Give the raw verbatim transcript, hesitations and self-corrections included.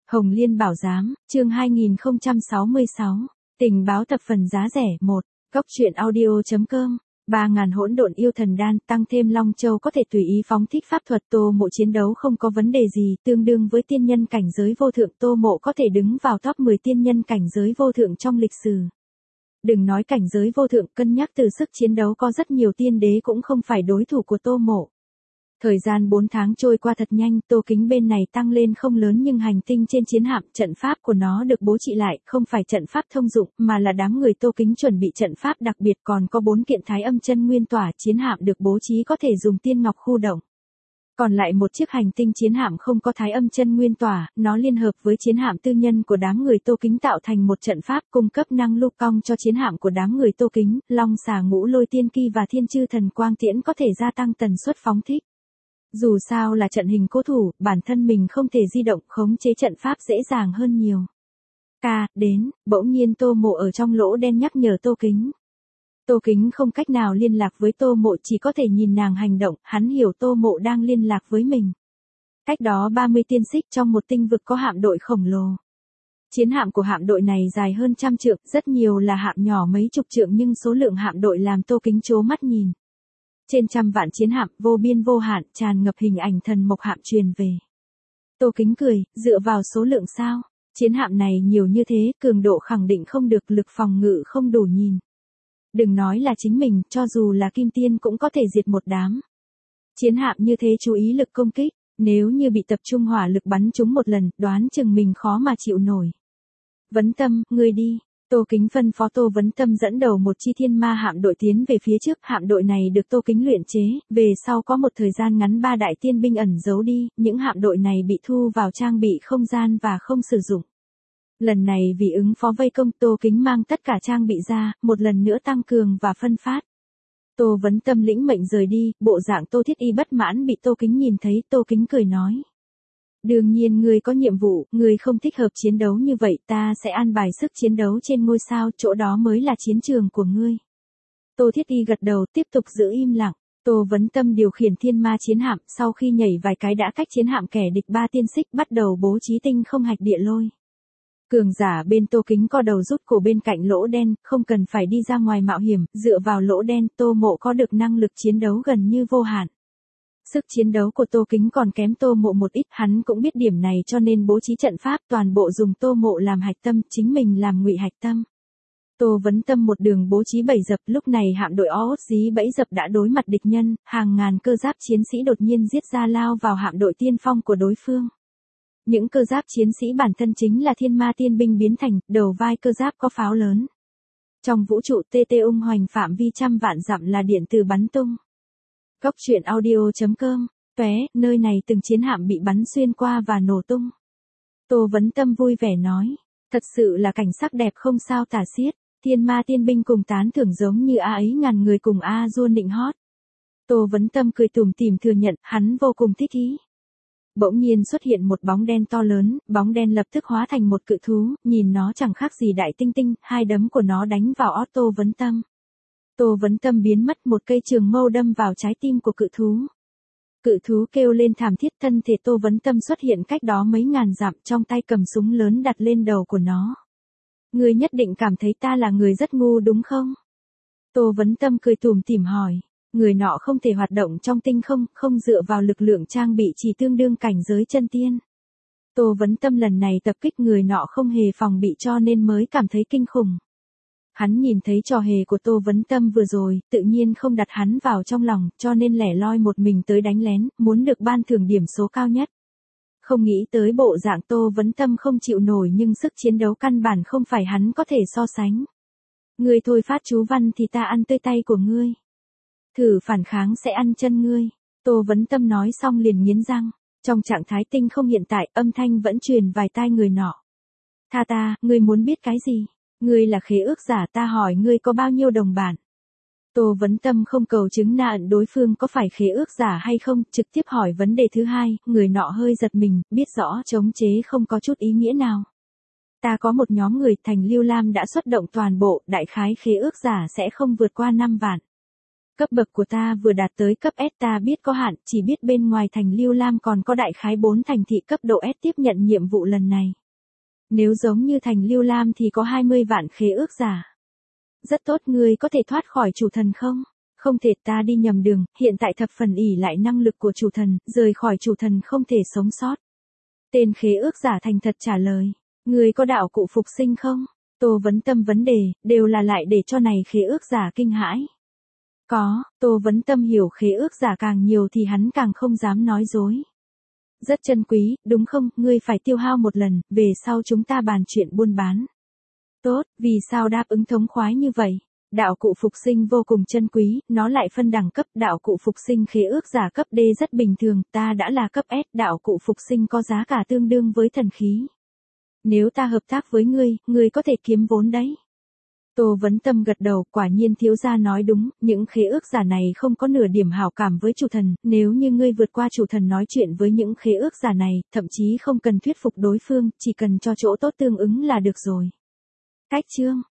Hồng Liên Bảo Giám, chương hai nghìn không trăm sáu mươi sáu, tình báo tập phần giá rẻ một, góc truyện audio.com, ba ngàn hỗn độn yêu thần đan, tăng thêm Long Châu có thể tùy ý phóng thích pháp thuật. Tô Mộ chiến đấu không có vấn đề gì, tương đương với tiên nhân cảnh giới vô thượng. Tô Mộ có thể đứng vào top mười tiên nhân cảnh giới vô thượng trong lịch sử. Đừng nói cảnh giới vô thượng, cân nhắc từ sức chiến đấu có rất nhiều tiên đế cũng không phải đối thủ của Tô Mộ. Thời gian bốn tháng trôi qua thật nhanh, Tô Kính bên này tăng lên không lớn nhưng hành tinh trên chiến hạm, trận pháp của nó được bố trí lại, không phải trận pháp thông dụng, mà là đám người Tô Kính chuẩn bị trận pháp đặc biệt, còn có bốn kiện thái âm chân nguyên tỏa. Chiến hạm được bố trí có thể dùng tiên ngọc khu động. Còn lại một chiếc hành tinh chiến hạm không có thái âm chân nguyên tỏa, nó liên hợp với chiến hạm tư nhân của đám người Tô Kính tạo thành một trận pháp cung cấp năng lưu cong cho chiến hạm của đám người Tô Kính. Long xà ngũ lôi tiên ki và thiên chư thần quang tiễn có thể gia tăng tần suất phóng thích. Dù sao là trận hình cố thủ, bản thân mình không thể di động, khống chế trận pháp dễ dàng hơn nhiều. Ca, đến, bỗng nhiên Tô Mộ ở trong lỗ đen nhắc nhở Tô Kính. Tô Kính không cách nào liên lạc với Tô Mộ, chỉ có thể nhìn nàng hành động, hắn hiểu Tô Mộ đang liên lạc với mình. Cách đó ba mươi tiên xích trong một tinh vực có hạm đội khổng lồ. Chiến hạm của hạm đội này dài hơn trăm trượng, rất nhiều là hạm nhỏ mấy chục trượng nhưng số lượng hạm đội làm Tô Kính trố mắt nhìn. Trên trăm vạn chiến hạm, vô biên vô hạn, tràn ngập hình ảnh thần mộc hạm truyền về. Tô Kính cười, dựa vào số lượng sao? Chiến hạm này nhiều như thế, cường độ khẳng định không được, lực phòng ngự không đủ nhìn. Đừng nói là chính mình, cho dù là kim tiên cũng có thể diệt một đám. Chiến hạm như thế chú ý lực công kích, nếu như bị tập trung hỏa lực bắn trúng một lần, đoán chừng mình khó mà chịu nổi. Vấn Tâm, ngươi đi. Tô Kính phân phó Tô Vấn Tâm dẫn đầu một chi thiên ma hạm đội tiến về phía trước. Hạm đội này được Tô Kính luyện chế, về sau có một thời gian ngắn ba đại tiên binh ẩn giấu đi, những hạm đội này bị thu vào trang bị không gian và không sử dụng. Lần này vì ứng phó vây công, Tô Kính mang tất cả trang bị ra, một lần nữa tăng cường và phân phát. Tô Vấn Tâm lĩnh mệnh rời đi, bộ dạng Tô Thiết Y bất mãn bị Tô Kính nhìn thấy. Tô Kính cười nói. Đương nhiên ngươi có nhiệm vụ, ngươi không thích hợp chiến đấu như vậy, ta sẽ an bài sức chiến đấu trên ngôi sao, chỗ đó mới là chiến trường của ngươi. Tô Thiết Y gật đầu, tiếp tục giữ im lặng. Tô Vấn Tâm điều khiển thiên ma chiến hạm, sau khi nhảy vài cái đã cách chiến hạm kẻ địch ba tiên xích, bắt đầu bố trí tinh không hạch địa lôi. Cường giả bên Tô Kính co đầu rút cổ bên cạnh lỗ đen, không cần phải đi ra ngoài mạo hiểm, dựa vào lỗ đen, Tô Mộ có được năng lực chiến đấu gần như vô hạn. Sức chiến đấu của Tô Kính còn kém Tô Mộ một ít, hắn cũng biết điểm này cho nên bố trí trận pháp toàn bộ dùng Tô Mộ làm hạch tâm, chính mình làm ngụy hạch tâm. Tô Vấn Tâm một đường bố trí bẫy dập, lúc này hạm đội O ốt dí bẫy dập đã đối mặt địch nhân, hàng ngàn cơ giáp chiến sĩ đột nhiên giết ra lao vào hạm đội tiên phong của đối phương. Những cơ giáp chiến sĩ bản thân chính là thiên ma tiên binh biến thành, đầu vai cơ giáp có pháo lớn. Trong vũ trụ tê tê ung hoành phạm vi trăm vạn dặm là điện từ bắn tung. Góc truyện audio.com, tóe, nơi này từng chiến hạm bị bắn xuyên qua và nổ tung. Tô Vấn Tâm vui vẻ nói, thật sự là cảnh sắc đẹp không sao tả xiết, thiên ma tiên binh cùng tán thưởng giống như A ấy ngàn người cùng A dua nịnh hót. Tô Vấn Tâm cười tủm tỉm thừa nhận, hắn vô cùng thích ý. Bỗng nhiên xuất hiện một bóng đen to lớn, bóng đen lập tức hóa thành một cự thú, nhìn nó chẳng khác gì đại tinh tinh, hai đấm của nó đánh vào ót Tô Vấn Tâm. Tô Vấn Tâm biến mất, một cây trường mâu đâm vào trái tim của cự thú. Cự thú kêu lên thảm thiết, thân thể Tô Vấn Tâm xuất hiện cách đó mấy ngàn dặm, trong tay cầm súng lớn đặt lên đầu của nó. Ngươi nhất định cảm thấy ta là người rất ngu đúng không? Tô Vấn Tâm cười tủm tỉm hỏi. Người nọ không thể hoạt động trong tinh không, không dựa vào lực lượng trang bị chỉ tương đương cảnh giới chân tiên. Tô Vấn Tâm lần này tập kích người nọ không hề phòng bị cho nên mới cảm thấy kinh khủng. Hắn nhìn thấy trò hề của Tô Vấn Tâm vừa rồi, tự nhiên không đặt hắn vào trong lòng, cho nên lẻ loi một mình tới đánh lén, muốn được ban thưởng điểm số cao nhất. Không nghĩ tới bộ dạng Tô Vấn Tâm không chịu nổi nhưng sức chiến đấu căn bản không phải hắn có thể so sánh. Ngươi thôi phát chú văn thì ta ăn tươi tay của ngươi. Thử phản kháng sẽ ăn chân ngươi. Tô Vấn Tâm nói xong liền nghiến răng. Trong trạng thái tinh không hiện tại, âm thanh vẫn truyền vài tai người nọ. Tha ta, ngươi muốn biết cái gì? Ngươi là khế ước giả, ta hỏi ngươi có bao nhiêu đồng bản? Tô Vấn Tâm không cầu chứng nạn đối phương có phải khế ước giả hay không, trực tiếp hỏi vấn đề thứ hai, người nọ hơi giật mình, biết rõ chống chế không có chút ý nghĩa nào. Ta có một nhóm người, thành Lưu Lam đã xuất động toàn bộ, đại khái khế ước giả sẽ không vượt qua năm vạn. Cấp bậc của ta vừa đạt tới cấp S, ta biết có hạn, chỉ biết bên ngoài thành Lưu Lam còn có đại khái bốn thành thị cấp độ S tiếp nhận nhiệm vụ lần này. Nếu giống như Thành Lưu Lam thì có hai mươi vạn khế ước giả. Rất tốt, ngươi có thể thoát khỏi chủ thần không? Không thể, ta đi nhầm đường, hiện tại thập phần ỷ lại năng lực của chủ thần, rời khỏi chủ thần không thể sống sót. Tên khế ước giả thành thật trả lời. Ngươi có đạo cụ phục sinh không? Tô Vấn Tâm vấn đề, đều là lại để cho này khế ước giả kinh hãi. Có, Tô Vấn Tâm hiểu khế ước giả càng nhiều thì hắn càng không dám nói dối. Rất chân quý, đúng không, ngươi phải tiêu hao một lần, về sau chúng ta bàn chuyện buôn bán. Tốt, vì sao đáp ứng thống khoái như vậy? Đạo cụ phục sinh vô cùng chân quý, nó lại phân đẳng cấp, đạo cụ phục sinh khế ước giả cấp D rất bình thường, ta đã là cấp S, đạo cụ phục sinh có giá cả tương đương với thần khí. Nếu ta hợp tác với ngươi, ngươi có thể kiếm vốn đấy. Tô Vấn Tâm gật đầu, quả nhiên thiếu gia nói đúng, những khế ước giả này không có nửa điểm hảo cảm với chủ thần, nếu như ngươi vượt qua chủ thần nói chuyện với những khế ước giả này, thậm chí không cần thuyết phục đối phương, chỉ cần cho chỗ tốt tương ứng là được rồi. Cách chương